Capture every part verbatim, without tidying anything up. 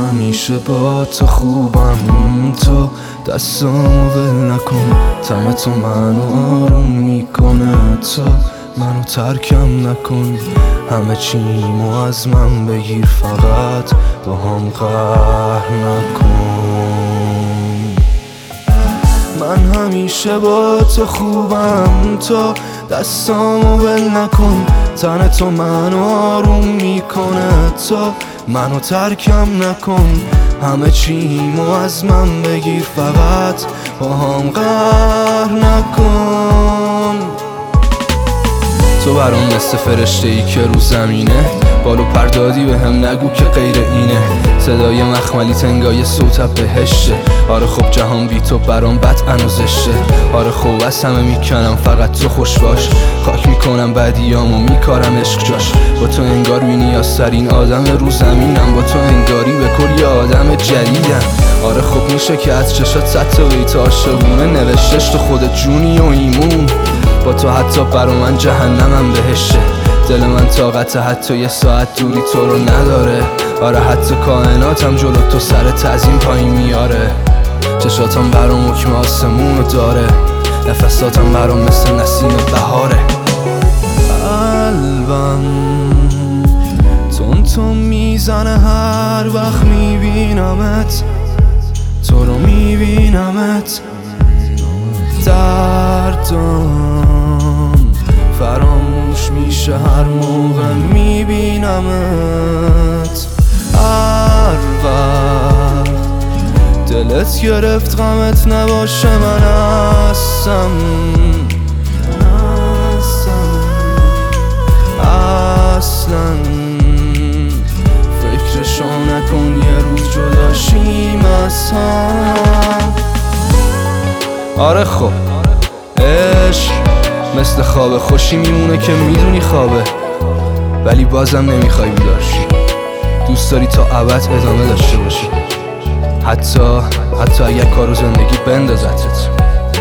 همیشه با تو خوبم، تو دستامو ول نکن، تم تو منو آروم میکنه، تو منو ترکم نکن، همه چیمو از من بگیر، فقط با هم قهر نکن. من همیشه با تو خوبم، تو دستامو ول نکن، تن تو منو آروم میکنه، تو منو ترکم نکن، همه چیمو از من بگیر، فقط با هم قهر نکن. تو برام مثل فرشته ای که رو زمینه، بالو پردادی به هم نگو که غیر اینه، صدای مخملی تنگای صوتت بهشته. آره خب جهان بی تو برام بدعن و زشته، آره خب از همه میکنم فقط تو خوش باش، خاک میکنم بعدیامو میکارم عشق جاش. با تو انگار بی نیازترین آدم رو زمینم، با تو انگاری به کل یه آدم جدیدم. آره خب میشه که از چشات صد تا بیت عاشقونه نوشتش، تو خودت جونی و ایمون، با تو حتی برا من جهنمم بهشه. دل من طاقت حتی یه ساعت دوری تو رو نداره، آره حتی کائناتم جلو تو سر تعظیم پایین میاره. چشاتم برام حکم آسمونو داره، نفساتم برام مثل نسیم بهاره. قلبم تون تون میزنه هر وقت میبینمت، تو رو میبینمت، دردم فراموش میشه هر موقع میبینمت. هر وقت دلت گرفت غمت نباشه من هستم، اصلا فکرشو نکن یه روز جداشیم از هم. آره خب عشق مثل خواب خوشی میمونه که میدونی خوابه، ولی بازم نمیخوای بیدارشی، دوست داری تا ابد ادامه داشته باشی، حتی حتی اگر کارو زندگی بندازتت.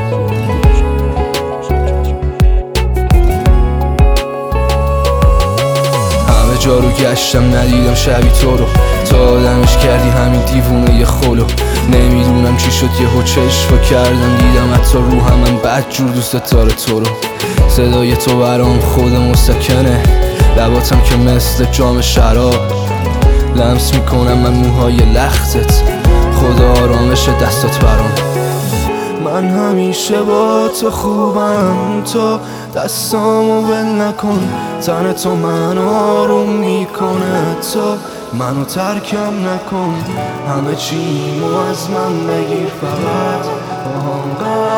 همه جا رو گشتم ندیدم شبیه تو رو، تو آدمش کردی همین دیوونه یه خلو. نمیدونم چی شد یهو چشم کردم دیدم حتی رو هم من بد جور دوست داره تو رو. صدای تو برام خود مستکنه، لباتم که مثل جام شراب، لمس میکنم من موهای لختت، خدا آرامش دستات برام. من همیشه با تو خوبم، تو دستامو ول نکن، تن تو منو آروم میکنه، تو منو ترکم نکن، همه چیمو از من بگیر، فقط با هم